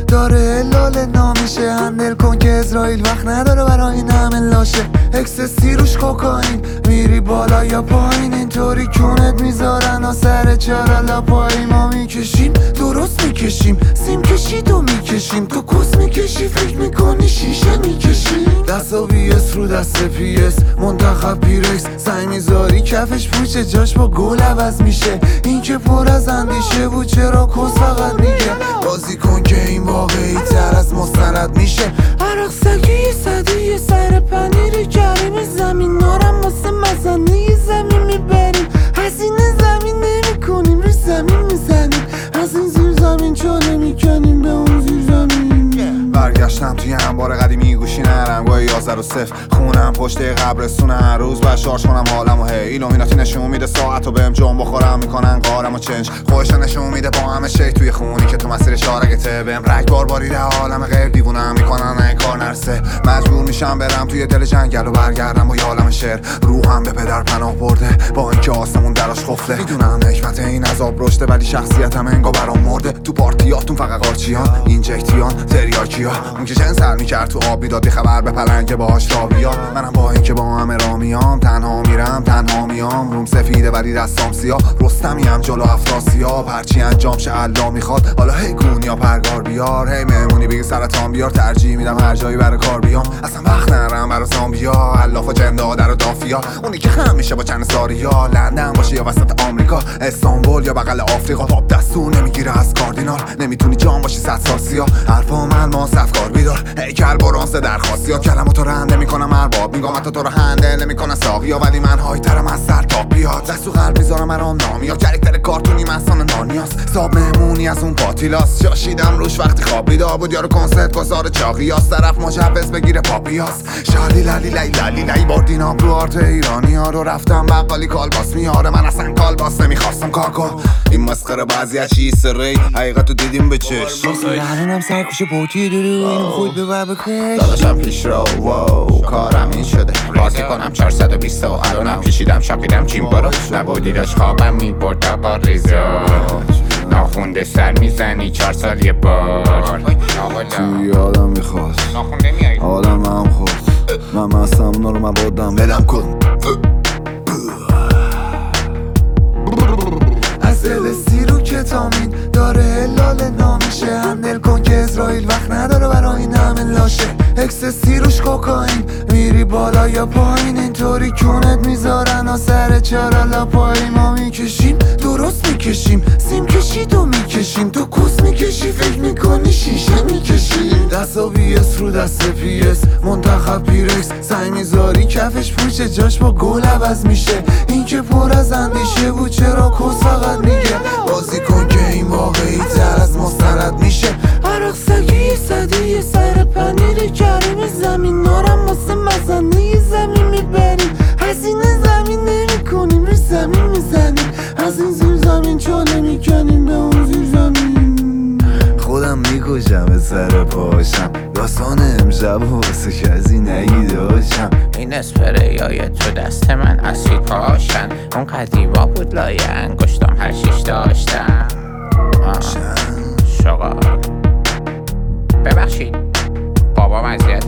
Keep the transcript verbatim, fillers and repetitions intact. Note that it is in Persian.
داره لاله نامیشه. هندل کن که اسرائیل وقت نداره برای این همه لاشه. اکسسی روش کوکائین، میری بالا یا پایین اینطوری کونت میذارن و سر چرا لاپایی. ما میکشیم درست میکشیم، سیم کشید و میکشیم. تو کس میکشی فکر میکنی شیشه میکشی. دستا بی اس رو دست پی اس منتخب پیرکس. سعی میذاری کفش پوچه جاش با گل عوض میشه. این که پر از اندیشه بود چرا کس فقط میگه. بازی کن که این واقعی تر از مستند میشه. عرق سگی صدی سر پنیر کریم. زمین نارم واسه مزنه زمین میبریم. هزینه زمین نمی کنیم روی زمین میزنیم. از این زیر زمین چاله میکنیم به اون زیر زمین. برگشتم توی انبار قدیمی گوشی نرم گوه یازده و صفر. خونم پشت قبرستون هر روز باید شارژ کنم حالم و هی. ایلومیناتی نشون میده ساعت و بهم جون بخورم میکنن قارم و چنج. خوش نشون میده با همه شیک توی خونی که تو مسیر شارگته. بهم رگ بار باریده عالم غیر دیوونم میکنن این کار نرسه. مجبور میشم برم توی دل جنگل و برگردم با یالم شعر. روحم به پدر پناه برده با اینکه آسمون دراش خفته. میدونم حکمت این عذاب رشته ولی شخصیتم انگار برام مرده. تو پارتیاتون فقط قارچیان اینجکتیان تریاکیا. اون که چند سر میکرد تو آب میدادی خبر به پلنگ باهاش را بیا. منم با اینکه با همه را میام تنها میرم تنها میام. روم سفیده ولی دستام سیاه. رستمیم جلو افراسیاب. هرچی انجام شه الله میخواد. حالا هی گون یا پرگار بیار. هی مهمونی بگی سرطان بیار. ترجیح میدم هر جایی برای کار بیام. اصلا وقت نرم برای زامبیا. الاف و جندادر و دافیا. اونی که خم میشه با چند ساریا. لندن باشه یا وسط آمریکا. استانبول یا بغل آفریقا. پاپ دستور نمیگیره از کاردینال. نمیتونی جان باشی صد سال سیا. حرفام الماس افکار بیدار. هیکل برونز درخواستی ها. کلماتو رنده میکنم ارباب. میگم حتی تو رو هندل نمیکنه ساقیا. ولی من هایترم از سر تا بیاد. دست تو قلب میذارم مرام نامیا. کرکتر کارتونی مسان نانیاس. صاحب مهمونی از اون پاتیلاس. شاشیدم روش وقتی خواب بیدار بود. یارو کنسرت گذار چاقیاس. طرف مجوز بگیره پاپیاس. شالی لالی لای لالی لای بردینام رو آرت ایرانی ها رو. رفتم بقالی کالباس میاره. من اصلا کالباس نمیخواستم کاکو. این مسخره بعضی از چیز ری حقیقتو دیدیم به چشم. الانم سرکوش پوکی دورو اینو خود ببر بکش. داداشم پیش رو واو کارم این شده. بازی کنم چهارصد و بیست و الانم کشیدم شاقیدم چیم برو. نبودی داشت خوابم میبرد با ریزا. ناخونده سر میزنی چهار سال یه بار. توی آدم میخواست آدم هم خواست. من مستم اونا رو مبادم بلم کن. از دل سیرو کتامین داره لاله نامیشه. هندل کن که اسرائیل وقت نداره برای این همه لاشه. اکسسی روش کوکائین، میری بالا یا پایین اینطوری کونت میذارن و سر چرا لاپایی. ما میکشیم درست میکشیم، سیم کشید و میکشیم. تو کس میکشی فکر میکنی شیشه میکشی. دستا بی اس رو دست پی اس منتخب پیرکس. سعی میذاری کفش پوچه جاش با گل عوض میشه. این که پر از اندیشه بود چرا کس فقط میگه. بازی کن که این واقعی تر از مستند میشه. عرق سگی صدی سر پنیر کریم. زمین نارم واسه مزنه زمین میبریم. هزینه زمین نمی کنیم روی زمین میزنیم. از این زیر زمین چاله میکنیم به اون زیر زمین. خودم میکشم به سر پاشم. داستان امشب واسه کسی نگیداشم. این اسپریای تو دست من اسید پاشن. اون قدیما بود لای انگشتم هر شیش داشتم. شغال ببخشید بابام اذیت